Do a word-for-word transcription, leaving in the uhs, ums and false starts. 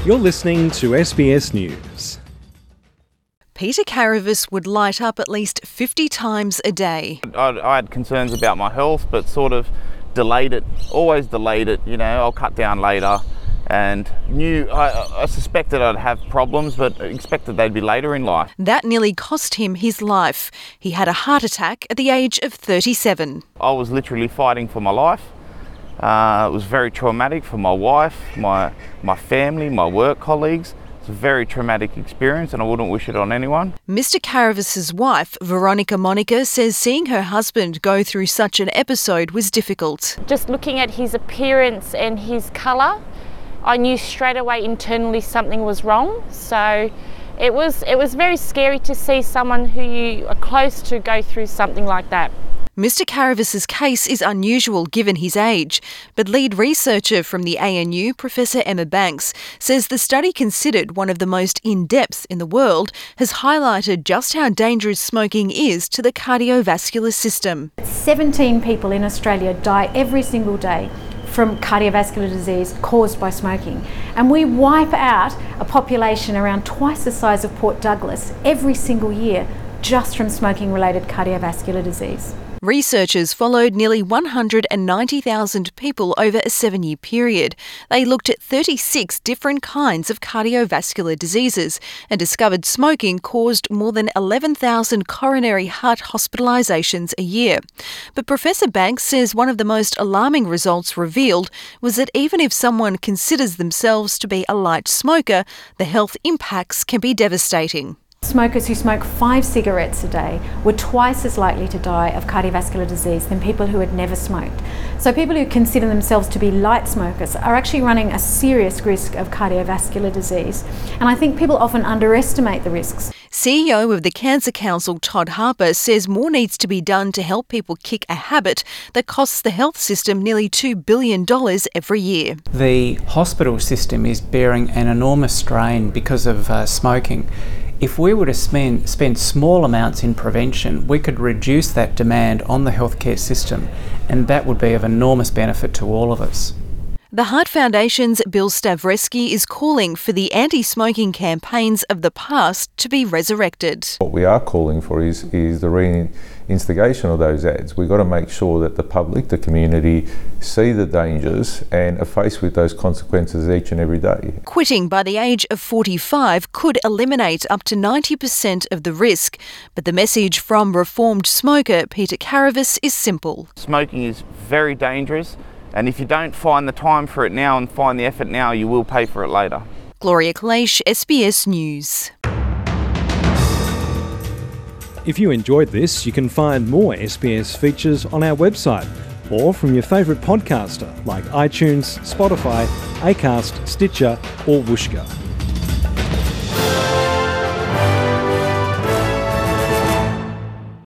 You're listening to S B S News. Peter Caravis would light up at least fifty times a day. I, I had concerns about my health, but sort of delayed it, always delayed it, you know, I'll cut down later. And knew, I, I suspected I'd have problems, but expected they'd be later in life. That nearly cost him his life. He had a heart attack at the age of thirty-seven. I was literally fighting for my life. Uh, it was very traumatic for my wife, my my family, my work colleagues. It's a very traumatic experience and I wouldn't wish it on anyone. Mister Caravis's wife, Veronica Monica, says seeing her husband go through such an episode was difficult. Just looking at his appearance and his colour, I knew straight away internally something was wrong. So it was it was very scary to see someone who you are close to go through something like that. Mister Caravis's case is unusual given his age, but lead researcher from the A N U, Professor Emma Banks, says the study, considered one of the most in-depth in the world, has highlighted just how dangerous smoking is to the cardiovascular system. seventeen people in Australia die every single day from cardiovascular disease caused by smoking. And we wipe out a population around twice the size of Port Douglas every single year just from smoking-related cardiovascular disease. Researchers followed nearly one hundred ninety thousand people over a seven-year period. They looked at thirty-six different kinds of cardiovascular diseases and discovered smoking caused more than eleven thousand coronary heart hospitalisations a year. But Professor Banks says one of the most alarming results revealed was that even if someone considers themselves to be a light smoker, the health impacts can be devastating. Smokers who smoke five cigarettes a day were twice as likely to die of cardiovascular disease than people who had never smoked. So people who consider themselves to be light smokers are actually running a serious risk of cardiovascular disease. And I think people often underestimate the risks. C E O of the Cancer Council, Todd Harper, says more needs to be done to help people kick a habit that costs the health system nearly two billion dollars every year. The hospital system is bearing an enormous strain because of uh, smoking. If we were to spend, spend small amounts in prevention, we could reduce that demand on the healthcare system, and that would be of enormous benefit to all of us. The Heart Foundation's Bill Stavresky is calling for the anti-smoking campaigns of the past to be resurrected. What we are calling for is, is the reinstigation of those ads. We've got to make sure that the public, the community, see the dangers and are faced with those consequences each and every day. Quitting by the age of forty-five could eliminate up to ninety percent of the risk, but the message from reformed smoker Peter Caravis is simple. Smoking is very dangerous. And if you don't find the time for it now and find the effort now, you will pay for it later. Gloria Kleisch, S B S News. If you enjoyed this, you can find more S B S features on our website or from your favourite podcaster like iTunes, Spotify, Acast, Stitcher or Whooshkaa.